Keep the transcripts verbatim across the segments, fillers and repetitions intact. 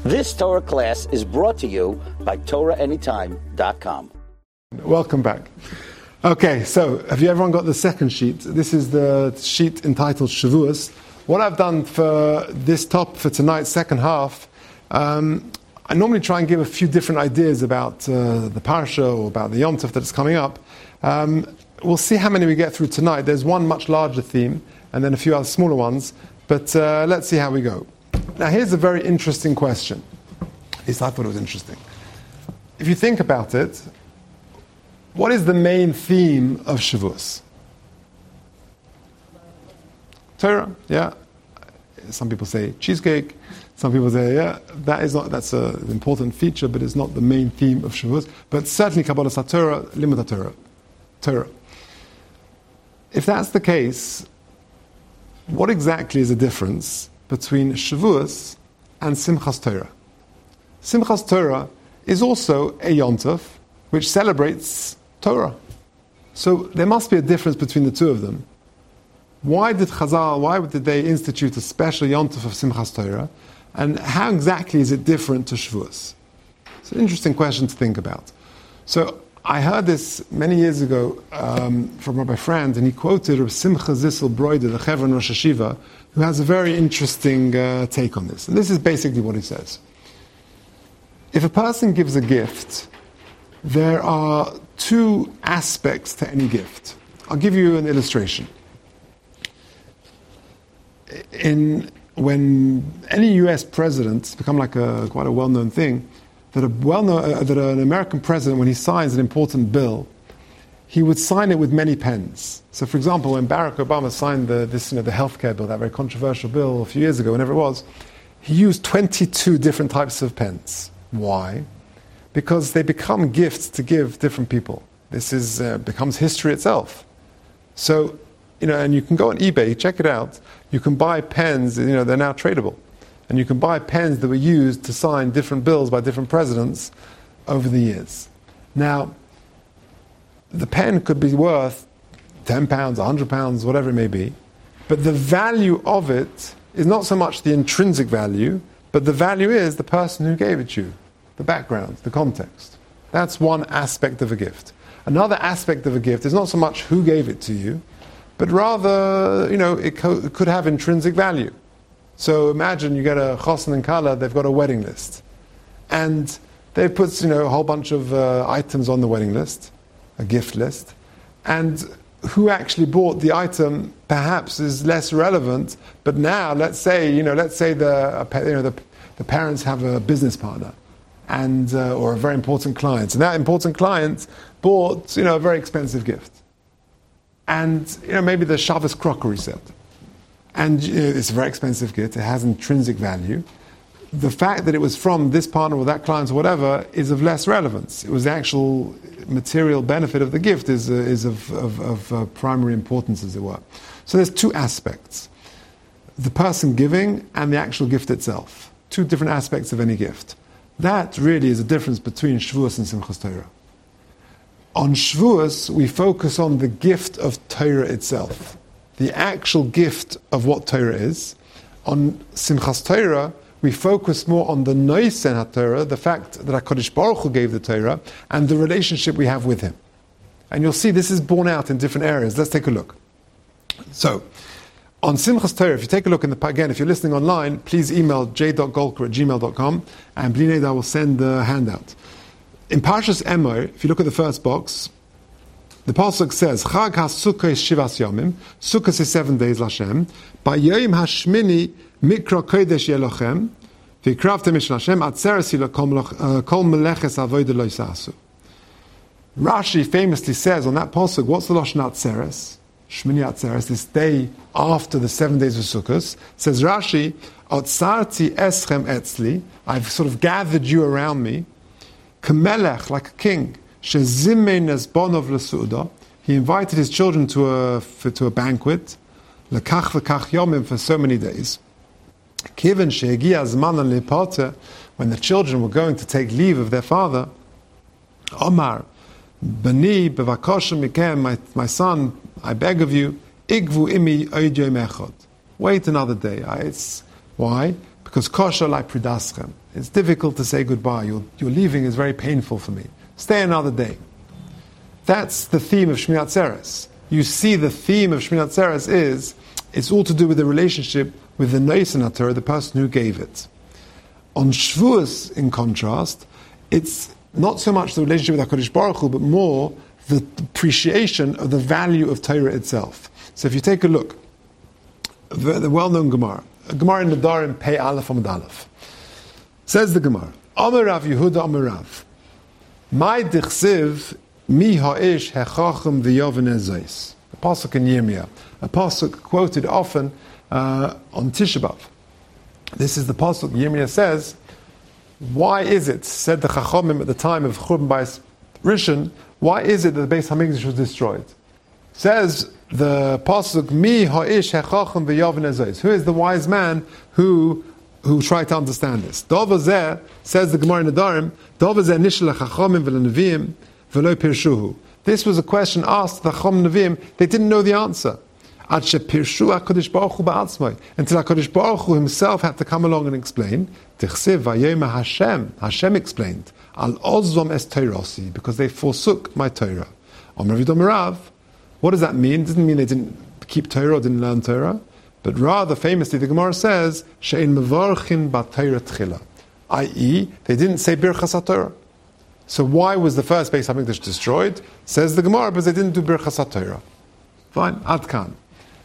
This Torah class is brought to you by Torah Anytime dot com. Welcome back. Okay, so have you everyone got the second sheet? This is the sheet entitled Shavuos. What I've done for this top for tonight's second half, um, I normally try and give a few different ideas about uh, the parsha or about the Yom Tov that's coming up. Um, we'll see how many we get through tonight. There's one much larger theme and then a few other smaller ones, but uh, let's see how we go. Now here's a very interesting question. At least I thought it was interesting. If you think about it, what is the main theme of Shavuos? Torah, yeah. Some people say cheesecake. Some people say, yeah, that is not, that's a, an important feature, but it's not the main theme of Shavuos. But certainly Kabbalah Torah, Limud Torah, Torah. If that's the case, what exactly is the difference between Shavuos and Simchas Torah? Simchas Torah is also a Yom Tov, which celebrates Torah. So there must be a difference between the two of them. Why did Chazal, why did they institute a special Yom Tov of Simchas Torah? And how exactly is it different to Shavuos? It's an interesting question to think about. So I heard this many years ago um, from Rabbi Frand, and he quoted Rabbi Simcha Zissel Broide, the Chevron Rosh Hashiva, who has a very interesting uh, take on this. And this is basically what he says. If a person gives a gift, there are two aspects to any gift. I'll give you an illustration. In when any U S president, it's become like a quite a well-known thing, that a well-known uh, that an American president, when he signs an important bill, he would sign it with many pens. So, for example, when Barack Obama signed the this you know the healthcare bill, that very controversial bill a few years ago, whenever it was, he used twenty-two different types of pens. Why? Because they become gifts to give different people. This is uh, becomes history itself. So, you know, and you can go on eBay, check it out. You can buy pens, you know, they're now tradable. And you can buy pens that were used to sign different bills by different presidents over the years. Now, the pen could be worth ten pounds, one hundred pounds, whatever it may be. But the value of it is not so much the intrinsic value, but the value is the person who gave it to you, the background, the context. That's one aspect of a gift. Another aspect of a gift is not so much who gave it to you, but rather, you know, it, co- it could have intrinsic value. So imagine you get a chosen and kala, they've got a wedding list. And they put, you know, a whole bunch of uh, items on the wedding list, a gift list. And who actually bought the item perhaps is less relevant. But now, let's say, you know, let's say the, you know, the, the parents have a business partner. And uh, or a very important client. And that important client bought, you know, a very expensive gift. And, you know, maybe the Shabbos crockery set. And you know, it's a very expensive gift. It has intrinsic value. The fact that it was from this partner or that client or whatever is of less relevance. It was the actual material benefit of the gift is, uh, is of, of, of uh, primary importance, as it were. So there's two aspects. The person giving and the actual gift itself. Two different aspects of any gift. That really is a difference between Shavuos and Simchas Torah. On Shavuos, we focus on the gift of Torah itself, the actual gift of what Torah is. On Simchas Torah, we focus more on the Noisen HaTorah, the fact that HaKadosh Baruch Hu gave the Torah, and the relationship we have with Him. And you'll see this is borne out in different areas. Let's take a look. So, on Simchas Torah, if you take a look in the, again, if you're listening online, please email j dot golker at gmail dot com, and Bli Neder will send the handout. In Parshas Emor, if you look at the first box, the pasuk says, Chag HaSukkah is Shivas Yomim, Sukkot is seven days Lashem, B'Yoyim HaShmini Mikra Kodesh Yelochem, V'Kravtem Mishel Hashem, Atzeres Yilokol Kol Meleches Avodah Lo Yisasu. Rashi famously says on that pasuk, what's the Lashon Atzeres? Shmini Atzeres, this day after the seven days of Sukkot, says Rashi, Otzarti Eschem Etzli, I've sort of gathered you around me, Kamelech, like a king, Shezimein Esbonov Lesuda, he invited his children to a for, to a banquet, Lekach v'kach yomim, for so many days. Kiven she'egia zman le'pata, when the children were going to take leave of their father, Omar, Bani bevakosha mikem, my my son, I beg of you, igvu imi oid yom echad. Wait another day. I, it's, why? Because kosher lai pridaschem. It's difficult to say goodbye. Your, your leaving is very painful for me. Stay another day. That's the theme of Shmini Atzeres. You see, the theme of Shmini Atzeres is, it's all to do with the relationship with the Noisen HaTorah, the person who gave it. On Shavuos, in contrast, it's not so much the relationship with HaKadosh Baruch Hu, but more the appreciation of the value of Torah itself. So if you take a look, the, the well-known Gemara, a Gemara in Nedarim, Pei Aleph Amud Aleph, says the Gemara, Amar Rav Yehuda Amar Rav, My dichsiv mi ha'ish hechachem v'yovin ezais. A pasuk in Yirmiyah, a pasuk quoted often uh, on Tisha B'Av. This is the pasuk. Yirmiyah says, "Why is it?" said the Chachamim at the time of Churban Bayis Rishon. Why is it that the Beis Hamikdash was destroyed? Says the pasuk, "Mi ha'ish hechachem v'yovin ezais." Who is the wise man who who tried to understand this? Dova zeh, says the Gemara in Nedarim, Dova zeh nishel hachachamim v'lenevim v'lo pirshuhu. This was a question asked the Chacham Nevi'im. They didn't know the answer. Ad shepirshu HaKadosh Baruch Hu ba'atzmai. Until HaKadosh Baruch Hu himself had to come along and explain. Tichsiv vayoma Hashem. Hashem explained. Al ozvom es Torasi. Because they forsook my Torah. Amar Vidom Rav. What does that mean? It doesn't mean they didn't keep Torah or didn't learn Torah. But rather, famously, the Gemara says, She'en mevarchin b'Torah tchila, that is, they didn't say Birchas HaTorah. So why was the first Beis Hamikdash destroyed? Says the Gemara, because they didn't do Birchas HaTorah. Fine, Ad Kan.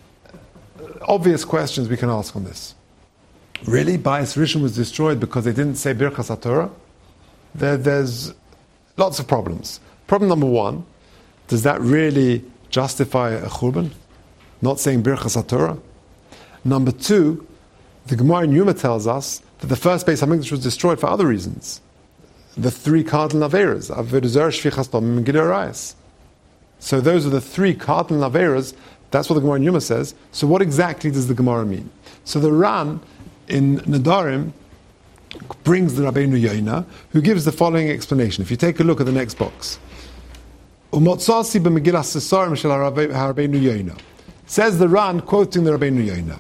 Obvious questions we can ask on this. Really, Bayis Rishon was destroyed because they didn't say Birchas HaTorah? There, there's lots of problems. Problem number one, does that really justify a Churban? Not saying Birchas HaTorah? Number two, the Gemara in Yuma tells us that the first Beis Hamikdash was destroyed for other reasons. The three cardinal averas, Avodah Zarah, Shfichas Damim, and Gilui Arayos. So those are the three cardinal averas. That's what the Gemara in Yuma says. So what exactly does the Gemara mean? So the Ran in Nedarim brings the Rabbeinu Yoina, who gives the following explanation. If you take a look at the next box, Umotzasi b'Megillas Sesarim shel Rabbeinu Yoina. Says the Ran, quoting the Rabbeinu Yoina,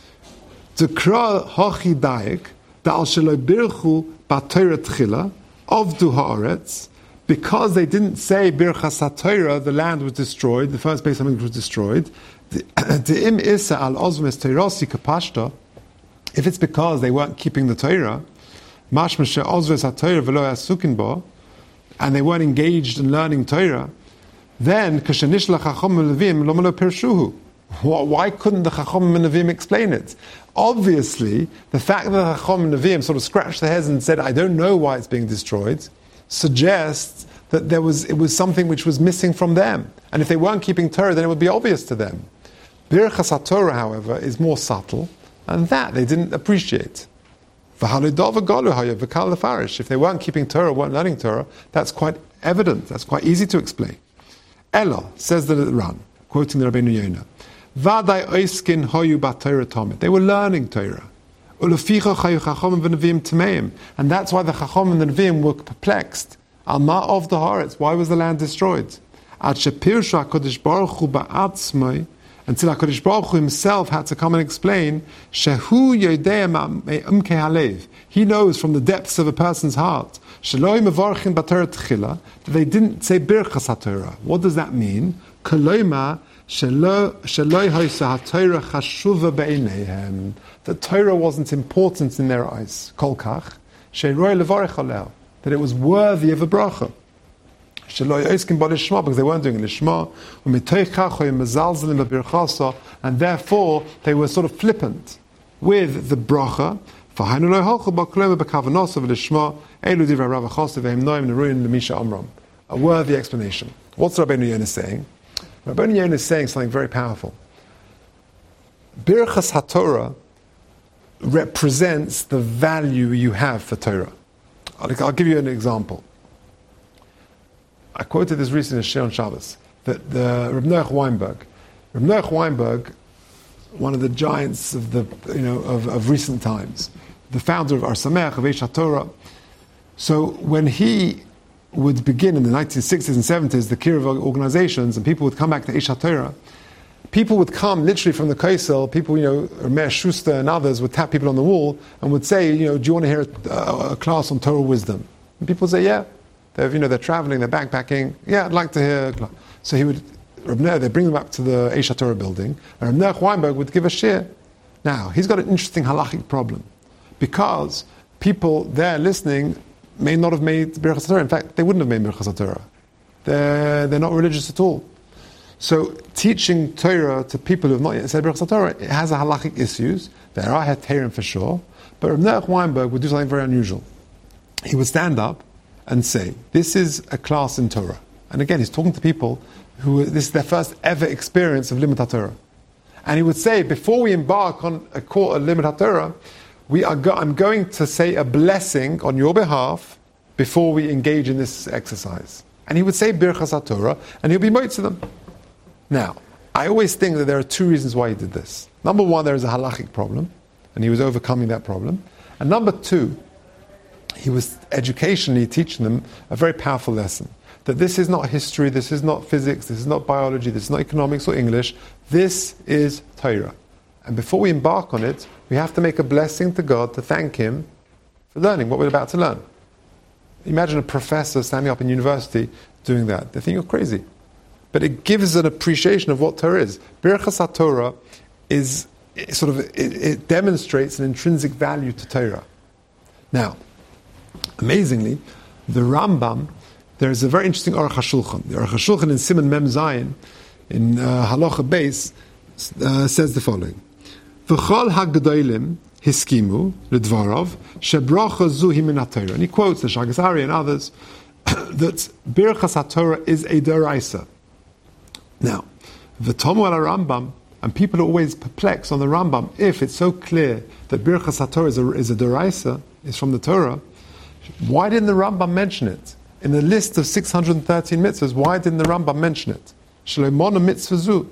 T'kra hochi daik da'al shelo birchu b'Torah tchila avdu haaretz, because they didn't say Birchas HaTorah, the land was destroyed, the first Beis Hamikdash was destroyed. De'im isa al ozvom es Torasi kapashta, if it's because they weren't keeping the Torah, mashma she'ozvom es HaTorah v'lo yasukin bo, and they weren't engaged in learning Torah, then kashenishla chacham levim lo malo pirshuhu. Why couldn't the Chacham and Nevi'im explain it? Obviously, the fact that the Chacham and Nevi'im sort of scratched their heads and said, I don't know why it's being destroyed, suggests that there was it was something which was missing from them. And if they weren't keeping Torah, then it would be obvious to them. Birchas HaTorah, however, is more subtle, and that they didn't appreciate. If they weren't keeping Torah, weren't learning Torah, that's quite evident, that's quite easy to explain. Ella, says the Ran, quoting the Rabbeinu Yoina, Vaday oiskin hoyu b'Torah tomit. They were learning Torah. Uleficha chayu chacham v'neviim tmeim. And that's why the chacham and the neviim were perplexed. Alma of the haaretz. Why was the land destroyed? Ad shepirshu HaKadosh Baruch Hu ba'atzmai, until HaKadosh Baruch Hu himself had to come and explain, Shehu yodei umkei halev. He knows from the depths of a person's heart, Sheloi mevarchin b'Torah tchila, that they didn't say Birchas HaTorah. What does that mean? Koloima, the Torah wasn't important in their eyes. Kolkach, that it was worthy of a bracha. Because they weren't doing it lishma, and therefore they were sort of flippant with the bracha. A worthy explanation. What's Rabbeinu Yoina saying? Rabbeinu Yoina is saying something very powerful. Birchas HaTorah represents the value you have for Torah. I'll, I'll give you an example. I quoted this recently in Shir on Shabbos, that the Reb Noach Weinberg, Reb Noach Weinberg, one of the giants of the you know of, of recent times, the founder of Ar Sameach, of Eish HaTorah. So when he would begin in the nineteen sixties and seventies, the Kiruv organizations, and people would come back to Eish HaTorah, people would come literally from the Kaisel, people, you know, Meir Schuster and others would tap people on the wall and would say, you know, do you want to hear a, a class on Torah wisdom? And people would say, yeah. They're, you know, they're traveling, they're backpacking. Yeah, I'd like to hear a class. So he would, Reb Ner, they bring them up to the Eish HaTorah building, and Reb Ner Weinberg would give a shir. Now, he's got an interesting halachic problem, because people there listening may not have made Birchas HaTorah. In fact, they wouldn't have made Birchas HaTorah. They're, they're not religious at all. So teaching Torah to people who have not yet said Birchas HaTorah, it has a halachic issues. There are heterim for sure. But Reb Ner Weinberg would do something very unusual. He would stand up and say, this is a class in Torah. And again, he's talking to people who, this is their first ever experience of Limud HaTorah. And he would say, before we embark on a court of Limud HaTorah, we are go- I'm going to say a blessing on your behalf before we engage in this exercise. And he would say Birchas HaTorah, and he'll be moed to them. Now, I always think that there are two reasons why he did this. Number one, there is a halachic problem, and he was overcoming that problem. And number two, he was educationally teaching them a very powerful lesson. That this is not history, this is not physics, this is not biology, this is not economics or English. This is Torah. And before we embark on it, we have to make a blessing to God to thank Him for learning what we're about to learn. Imagine a professor standing up in university doing that. They think you're crazy. But it gives an appreciation of what Torah is. Birchas HaTorah is it sort of, it, it demonstrates an intrinsic value to Torah. Now, amazingly, the Rambam, there is a very interesting Aruch HaShulchan. The Aruch HaShulchan in Siman Mem Zayin, in uh, Halacha Beis, uh, says the following: V'chol ha'gedolim hiskimu l'dvarav shebracha zu hi min haTorah. And he quotes the Shagas Ari and others that Birchas HaTorah is a deraisa. Now, v'tomu al Rambam, and people are always perplexed on the Rambam, if it's so clear that Birchas HaTorah is a, is a deraisa, is from the Torah, why didn't the Rambam mention it? In the list of six hundred thirteen mitzvahs, why didn't the Rambam mention it? Shleimona mitzvah zu.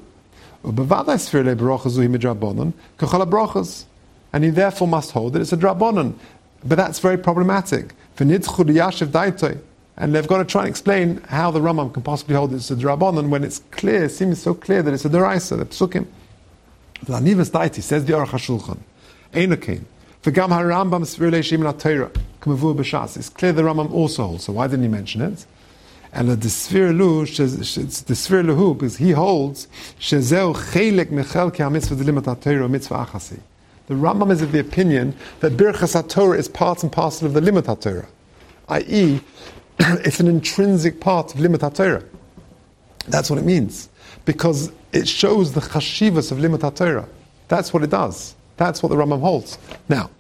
And he therefore must hold that it's a drabonon. But that's very problematic. And they've got to try and explain how the Rambam can possibly hold it's a drabonon when it's clear, it seems so clear that it's a deraisa, the psukim. L'anivas daiti, says the Aruch HaShulchan, Einokein. V'gam ha'Rambam s'virlei shemin ha'Torah, k'mavur b'shas. It's clear the Rambam also holds, so why didn't he mention it? And the Sfir Lu, the Sfir Lahu, because he holds shezeu chelek mechelke ha'mitzvah d'limat ha'Torah mitzvah achasi. The Rambam is of the opinion that Birchas HaTorah is part and parcel of the Limud HaTorah, that is, it's an intrinsic part of Limud HaTorah. That's what it means, because it shows the chashivas of Limud HaTorah. That's what it does. That's what the Rambam holds. Now,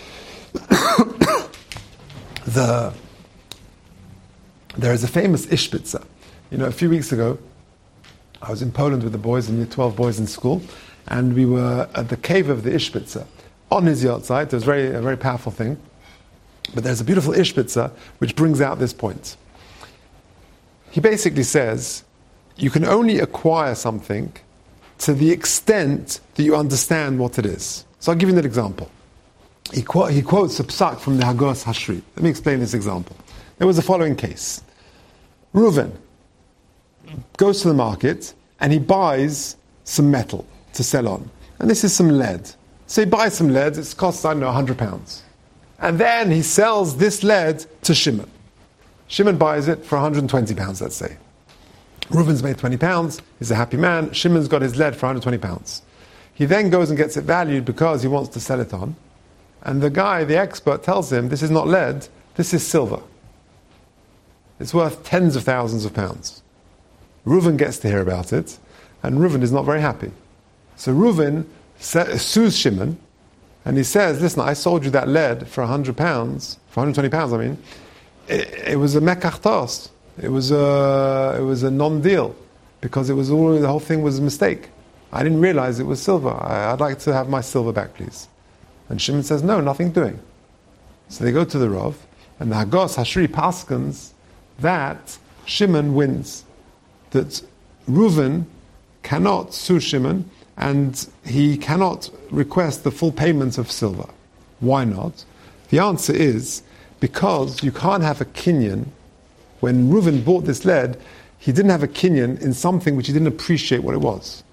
the there is a famous Ishbitzer. You know, a few weeks ago, I was in Poland with the boys, and we had twelve boys in school, and we were at the cave of the Ishbitzer on his yahrzeit. It was very, a very powerful thing. But there's a beautiful Ishbitzer which brings out this point. He basically says, you can only acquire something to the extent that you understand what it is. So I'll give you an example. He, qu- he quotes a psak from the Hagos Hashri. Let me explain this example. There was the following case. Reuven goes to the market and he buys some metal to sell on. And this is some lead. So he buys some lead, it costs, I don't know, one hundred pounds. And then he sells this lead to Shimon. Shimon buys it for one hundred twenty pounds, let's say. Reuven's made twenty pounds, he's a happy man. Shimon's got his lead for one hundred twenty pounds. He then goes and gets it valued because he wants to sell it on. And the guy, the expert, tells him, this is not lead, this is silver. It's worth tens of thousands of pounds. Reuven gets to hear about it, and Reuven is not very happy. So Reuven sues Shimon, and he says, listen, I sold you that lead for one hundred pounds, for one hundred twenty pounds, I mean. It, it was a mekachtos. It was a, it was a non-deal, because it was all, the whole thing was a mistake. I didn't realize it was silver. I, I'd like to have my silver back, please. And Shimon says, no, nothing doing. So they go to the Rav, and the Hagos Hashri paskins that Shimon wins. That Reuven cannot sue Shimon, and he cannot request the full payment of silver. Why not? The answer is because you can't have a kinyan. When Reuven bought this lead, he didn't have a kinyan in something which he didn't appreciate what it was.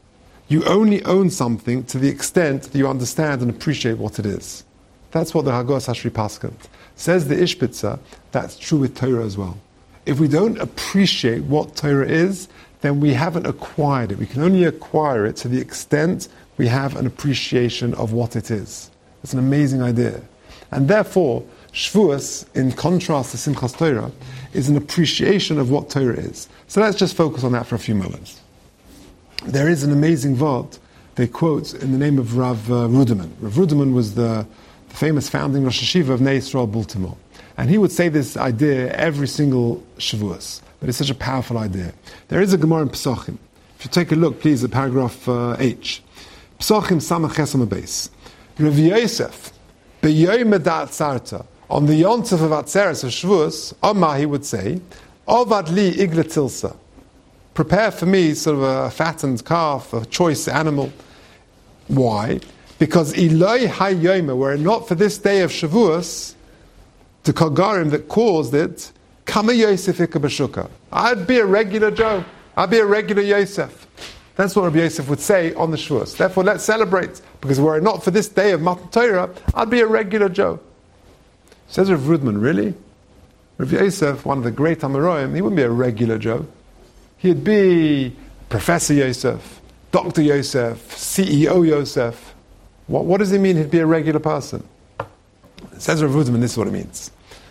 You only own something to the extent that you understand and appreciate what it is. That's what the Hagos Hashri Paskant says. The Ishbitzer, that's true with Torah as well. If we don't appreciate what Torah is, then we haven't acquired it. We can only acquire it to the extent we have an appreciation of what it is. It's an amazing idea. And therefore, Shavuos, in contrast to Simchas Torah, is an appreciation of what Torah is. So let's just focus on that for a few moments. There is an amazing vod they quote in the name of Rav uh, Ruderman. Rav Ruderman was the, the famous founding Rosh Hashiva of Nei Yisrael Baltimore. And he would say this idea every single Shavuos. But it's such a powerful idea. There is a Gemara in Pesachim. If you take a look, please, at paragraph uh, H. Pesachim Samach Chesam Abeis. Rav Yosef, B'yoyim Edat Sarta, on the Yontef of Atzeres of Shavuos, Omar, he would say, Ovad li igla tilsa. Prepare for me sort of a fattened calf, a choice animal. Why? Because Eloi Hayyoma, were it not for this day of Shavuos, the Kagarim that caused it, Kama Yosef Ika B'shuka. I'd be a regular Joe. I'd be a regular Yosef. That's what Rabbi Yosef would say on the Shavuos. Therefore, let's celebrate, because were it not for this day of Matan Torah, I'd be a regular Joe. Says Rav Rudman, really? Rabbi Yosef, one of the great Amoraim, he wouldn't be a regular Joe. He'd be Professor Yosef, Doctor Yosef, C E O Yosef. What, what does he mean he'd be a regular person? It says Rav Rudman, this is what it means.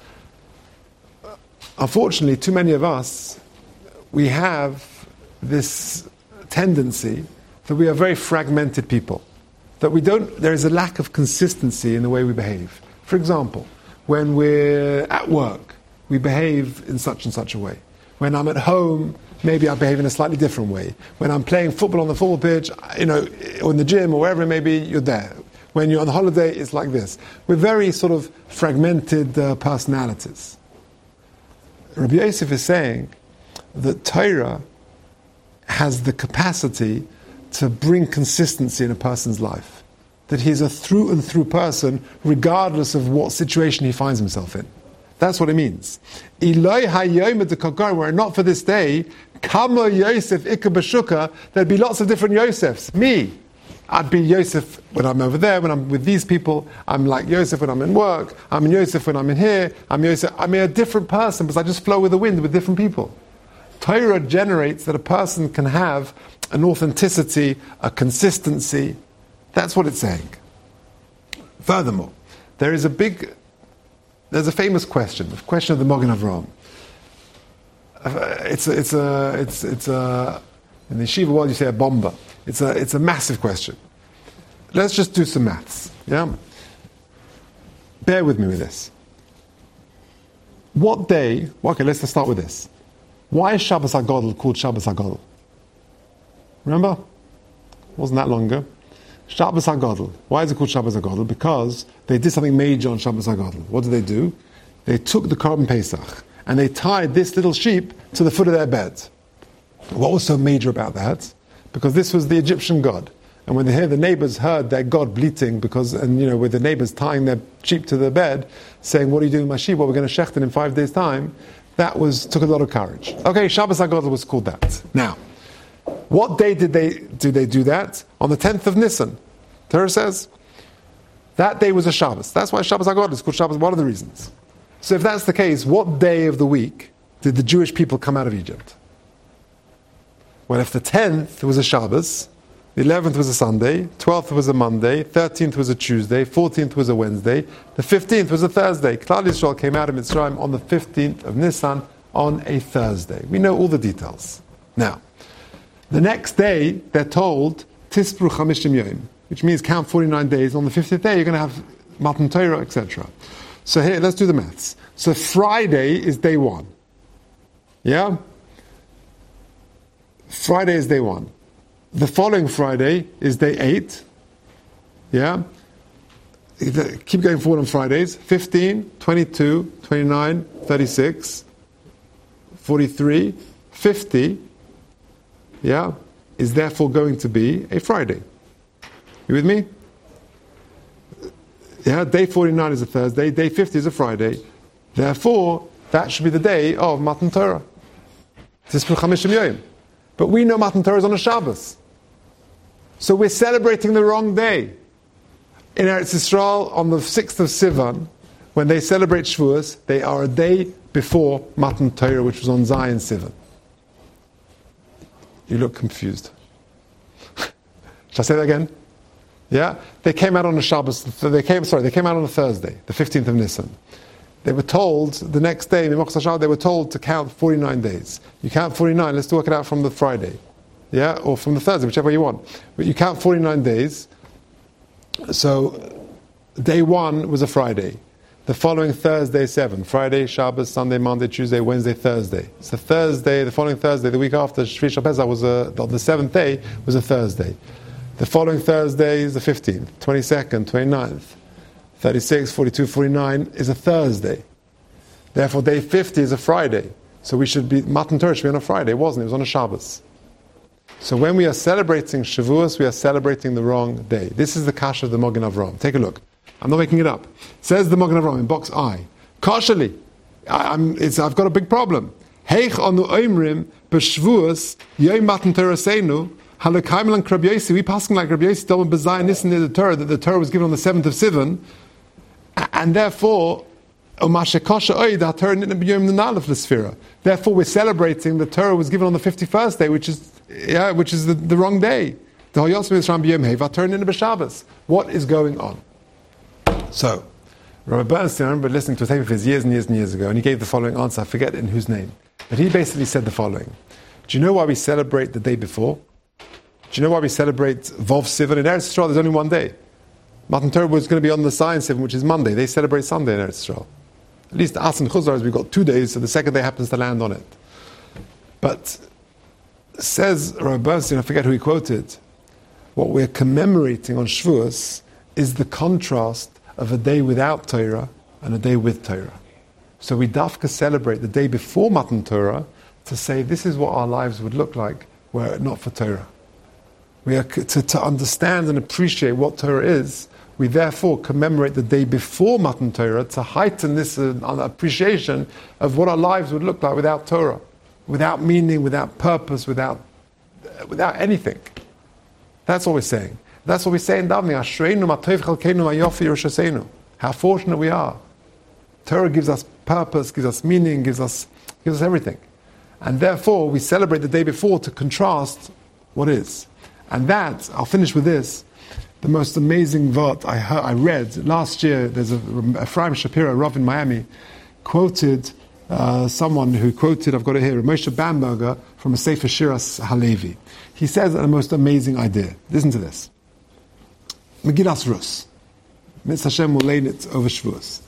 Unfortunately, too many of us, we have this tendency that we are very fragmented people. That we don't, there is a lack of consistency in the way we behave. For example, when we're at work, we behave in such and such a way. When I'm at home, maybe I behave in a slightly different way. When I'm playing football on the football pitch, you know, or in the gym or wherever it may be, you're there. When you're on holiday, it's like this. We're very sort of fragmented uh, personalities. Rabbi Yosef is saying that Torah has the capacity to bring consistency in a person's life. That he's a through and through person, regardless of what situation he finds himself in. That's what it means. Eloi hayyom de kakar, were it not for this day, kama Yosef ika b'shuka, there'd be lots of different Yosefs. Me, I'd be Yosef when I'm over there, when I'm with these people. I'm like Yosef when I'm in work. I'm Yosef when I'm in here. I'm Yosef. I'm a different person because I just flow with the wind with different people. Torah generates that a person can have an authenticity, a consistency. That's what it's saying. Furthermore, there is a big, there's a famous question, the question of the Magen Avraham. Uh, it's a, it's a, it's it's a, in the yeshiva world you say a bomba. It's a, it's a massive question. Let's just do some maths. Yeah, bear with me with this. What day? Okay, let's just start with this. Why is Shabbos HaGadol called Shabbos HaGadol? Remember? It wasn't that long ago. Shabbos HaGadol. Why is it called Shabbos HaGadol? Because they did something major on Shabbos HaGadol. What did they do? They took the Korban Pesach and they tied this little sheep to the foot of their bed. What was so major about that? Because this was the Egyptian god. And when they hear the neighbors heard their god bleating, because, and you know, with the neighbors tying their sheep to their bed, saying, "What are you doing with my sheep? Well, we're going to shecht it in five days' time." That was, took a lot of courage. Okay, Shabbos HaGadol was called that. Now, what day did they do they do that? On the tenth of Nisan. Torah says that day was a Shabbos. That's why Shabbos HaGadol is called Shabbos. One of the reasons. So if that's the case, what day of the week did the Jewish people come out of Egypt? Well, if the tenth was a Shabbos, the eleventh was a Sunday, twelfth was a Monday, thirteenth was a Tuesday, fourteenth was a Wednesday, the fifteenth was a Thursday. Klal Yisrael came out of Mitzrayim on the fifteenth of Nisan on a Thursday. We know all the details. Now, the next day, they're told, Tispru Chamishim Yom, which means count forty-nine days. On the fiftieth day, you're going to have Matan Torah, et cetera. So here, let's do the maths. So Friday is day one. Yeah? Friday is day one. The following Friday is day eight. Yeah? Keep going forward on Fridays. fifteen, twenty-two, twenty-nine, thirty-six, forty-three, fifty. Yeah? Is therefore going to be a Friday. You with me? Yeah, day forty-nine is a Thursday, day fifty is a Friday. Therefore, that should be the day of Matan Torah. But we know Matan Torah is on a Shabbos. So we're celebrating the wrong day. In Eretz Yisrael, on the sixth of Sivan, when they celebrate Shavuos, they are a day before Matan Torah, which was on Zion Sivan. You look confused. Shall I say that again? Yeah? They came out on a Shabbos, they came, sorry, they came out on a Thursday, the fifteenth of Nisan. They were told, the next day, they were told to count forty-nine days. You count forty-nine, let's work it out from the Friday. Yeah? Or from the Thursday, whichever you want. But you count forty-nine days. So, day one was a Friday. The following Thursday, seven. Friday, Shabbos, Sunday, Monday, Tuesday, Wednesday, Thursday. So Thursday, the following Thursday, the week after, Shvi Shabbat was a, the seventh day was a Thursday. The following Thursday is the fifteenth, twenty-second, twenty-ninth, thirty-six, forty-two, forty-nine is a Thursday. Therefore, day fifty is a Friday. So we should be, Matan Torah should be on a Friday. It wasn't, it was on a Shabbos. So when we are celebrating Shavuos, we are celebrating the wrong day. This is the Kasha of the Magen Avraham. Take a look. I'm not making it up. Says the Magen Avraham in box I. Kashali. I'm, it's, I've got a big problem. Heich anu oimrim b'shvuos yom matan Torah seinu halakaim lan Rabbi Yossi. We passing like Rabbi Yossi double bezayin listen to the Torah that the Torah was given on the seventh of Sivan, and therefore umashe kasha oid ha Torah nitna b'yom nenalef l'sfira. Therefore, we're celebrating the Torah was given on the fifty-first day, which is yeah, which is the, the wrong day. The Hoyos Mitzram b'yom hev ha Torah nitna b'Shabbos. What is going on? So, Rabbi Bernstein, I remember listening to a tape of his years and years and years ago, and he gave the following answer. I forget in whose name. But he basically said the following. Do you know why we celebrate the day before? Do you know why we celebrate Vov Sivan? In Eretz Yisrael, there's only one day. Matan Torah was going to be on the Zion Sivan, which is Monday. They celebrate Sunday in Eretz Yisrael. At least As and Chuzar, we've got two days, so the second day happens to land on it. But, says Rabbi Bernstein, I forget who he quoted, what we're commemorating on Shavuos is the contrast of a day without Torah and a day with Torah. So we dafka celebrate the day before Matan Torah to say this is what our lives would look like were it not for Torah. We are to, to understand and appreciate what Torah is. We therefore commemorate the day before Matan Torah to heighten this uh, appreciation of what our lives would look like without Torah, without meaning, without purpose, without uh, without anything. That's what we're saying. That's what we say in davening. Ashreinu matoiv chalkeinu mayofi yerushaseinu. How fortunate we are. Torah gives us purpose, gives us meaning, gives us gives us everything, and therefore we celebrate the day before to contrast what is. And that I'll finish with this. The most amazing vart I heard, I read last year. There's a Ephraim Shapiro, Rav in Miami, quoted uh, someone who quoted. I've got it here. Moshe Bamberger from a Sefer Shiras Halevi. He says the most amazing idea. Listen to this. Megillas Rus. Mitz Hashem will lay it over Shavuos.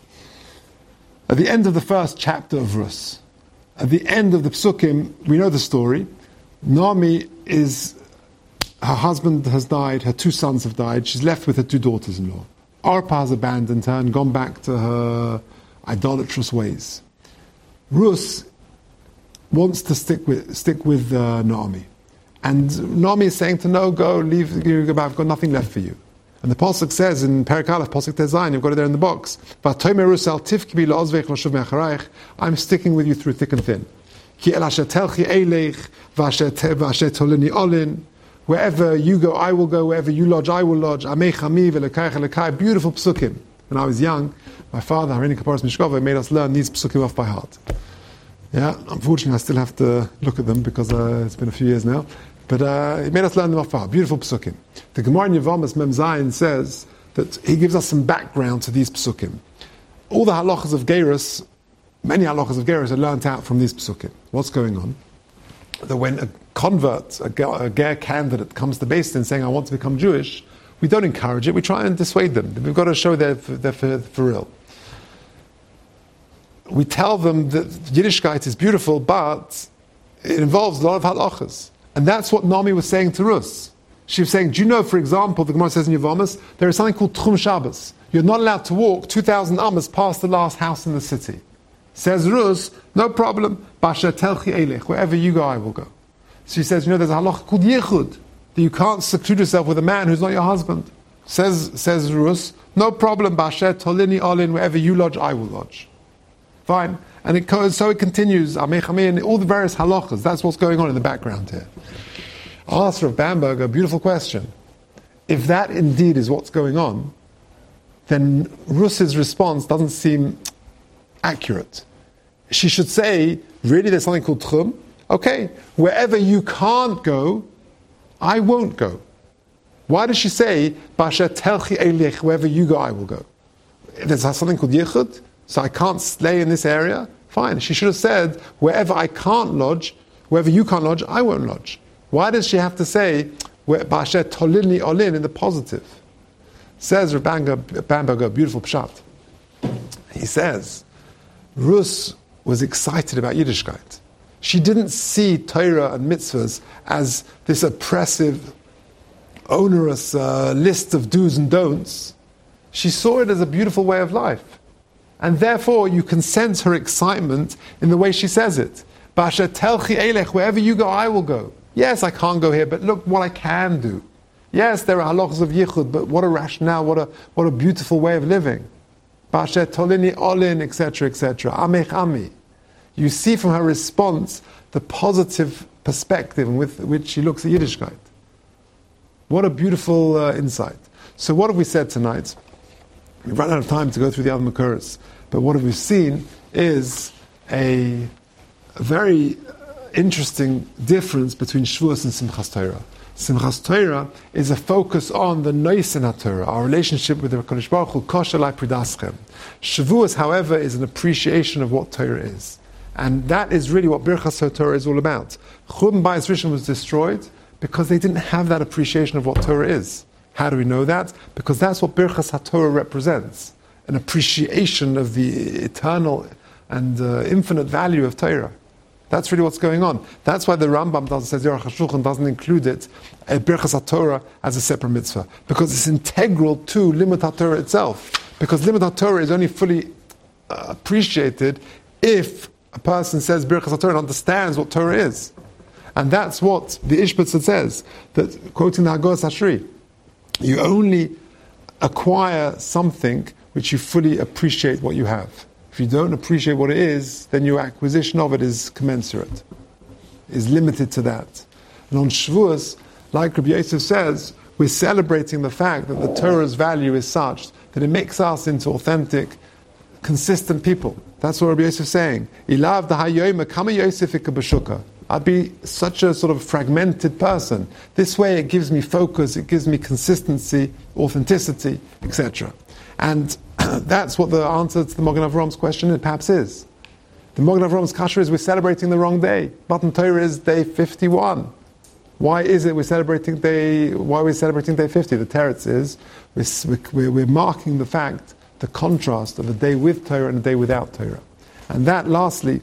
At the end of the first chapter of Rus, at the end of the Psukim, we know the story. Naomi is, her husband has died, her two sons have died, she's left with her two daughters-in-law. Orpah has abandoned her and gone back to her idolatrous ways. Rus wants to stick with stick with uh, Naomi. And Naomi is saying to no, go, leave, I've got nothing left for you. And the Pasuk says in Perek Aleph, Pasuk Tezayin, you've got it there in the box, I'm sticking with you through thick and thin. Wherever you go, I will go. Wherever you lodge, I will lodge. Beautiful psukim. When I was young, my father, Harini Kaparas Mishkova, made us learn these psukim off by heart. Yeah, unfortunately, I still have to look at them because uh, it's been a few years now. But uh, he made us learn them off by heart. Beautiful psukim. The Gemara in Yevamos Mem Zayin says that he gives us some background to these psukim. All the halachas of Gerus, many halachas of Gerus are learnt out from these psukim. What's going on? That when a convert, a ger, a ger candidate comes to Beis Din saying, I want to become Jewish, we don't encourage it, we try and dissuade them. We've got to show they're, they're for, for real. We tell them that Yiddishkeit is beautiful, but it involves a lot of halachas. And that's what Naomi was saying to Rus. She was saying, do you know, for example, the Gemara says in Yevamos, there is something called Tchum Shabbos. You're not allowed to walk two thousand amas past the last house in the city. Says Rus, no problem. Basha telchi elech, wherever you go, I will go. She says, you know, there's a halacha called yichud, that you can't seclude yourself with a man who's not your husband. Says says Rus, no problem. Basha tolini olin, wherever you lodge, I will lodge. Fine. And it, so it continues, and all the various halachas. That's what's going on in the background here. I'll ask Rav Bamberger a beautiful question. if that indeed is what's going on, then Rus's response doesn't seem accurate. She should say, really, there's something called Tchum? Okay, wherever you can't go, I won't go. Why does she say, Basher telchi elich, wherever you go, I will go? There's something called Yichud, so I can't stay in this area? Fine. She should have said, wherever I can't lodge, wherever you can't lodge, I won't lodge. Why does she have to say, Basher tolini olin in the positive? Says Bamberger, a beautiful pshat. He says, Rus was excited about Yiddishkeit. She didn't see Torah and mitzvahs as this oppressive, onerous uh, list of do's and don'ts. She saw it as a beautiful way of life. And therefore, you can sense her excitement in the way she says it. Basher telchi elech, wherever you go, I will go. Yes, I can't go here, but look what I can do. Yes, there are halachas of yichud, but what a rationale, what a what a beautiful way of living. Basher tolini olin, et cetera, et cetera. Amech ami. You see from her response the positive perspective with which she looks at Yiddishkeit. What a beautiful uh, insight. So what have we said tonight? We've run out of time to go through the other Makuras, but what have we seen is a, a very interesting difference between Shavuos and Simchas Torah. Simchas Torah is a focus on the Noisen HaTorah, our relationship with the HaKadosh Baruch Hu, Kosher Lai Pridaschem. Shavuos, however, is an appreciation of what Torah is. And that is really what Birchas HaTorah is all about. Churban Bayis Rishon was destroyed because they didn't have that appreciation of what Torah is. How do we know that? Because that's what Birchas HaTorah represents, an appreciation of the eternal and uh, infinite value of Torah. That's really what's going on. That's why the Rambam doesn't, says Aruch HaShulchan doesn't include it, uh, Birchas HaTorah, as a separate mitzvah. Because it's integral to Limud HaTorah itself. Because Limud HaTorah is only fully uh, appreciated if a person says Birchas HaTorah and understands what Torah is. And that's what the Ishbitzer says, that, quoting the Hagos Hashri, you only acquire something which you fully appreciate what you have. If you don't appreciate what it is, then your acquisition of it is commensurate, is limited to that. And on Shavuos, like Rabbi Yosef says, we're celebrating the fact that the Torah's value is such that it makes us into authentic, consistent people. That's what Rabbi Yosef is saying. Ilav dahayoyma kama Yosefika b'shuka. I'd be such a sort of fragmented person. This way it gives me focus, it gives me consistency, authenticity, et cetera. And that's what the answer to the Magen Avram's question perhaps is. The Magen Avram's kasher is we're celebrating the wrong day. Matan Torah is day fifty-one. Why is it we're celebrating day, why are we celebrating day fifty? The teretz is, we're, we're marking the fact, the contrast of a day with Torah and a day without Torah. And that, lastly,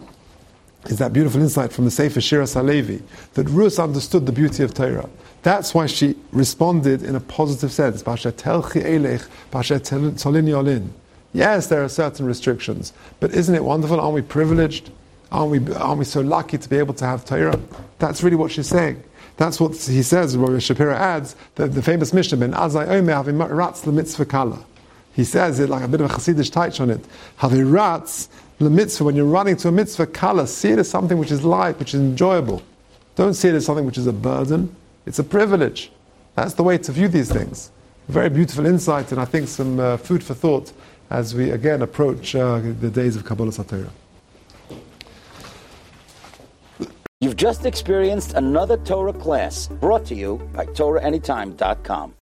is that beautiful insight from the Sefer Shiras HaLevi, that Rus understood the beauty of Torah. That's why she responded in a positive sense. Basher telchi elech, basher tolini olin. Yes, there are certain restrictions, but isn't it wonderful? Aren't we privileged? Aren't we, aren't we so lucky to be able to have Torah? That's really what she's saying. That's what he says, Rabbi Shapira adds, the, the famous Mishnah, Ben Azai Omer having ratz l'mitzvah kala. He says it like a bit of a Chassidish touch on it. Having ratz the mitzvah, when you're running to a mitzvah, kala, see it as something which is light, which is enjoyable. Don't see it as something which is a burden. It's a privilege. That's the way to view these things. Very beautiful insight, and I think some uh, food for thought as we again approach uh, the days of Kabbalah Satorah. You've just experienced another Torah class brought to you by Torah Anytime dot com.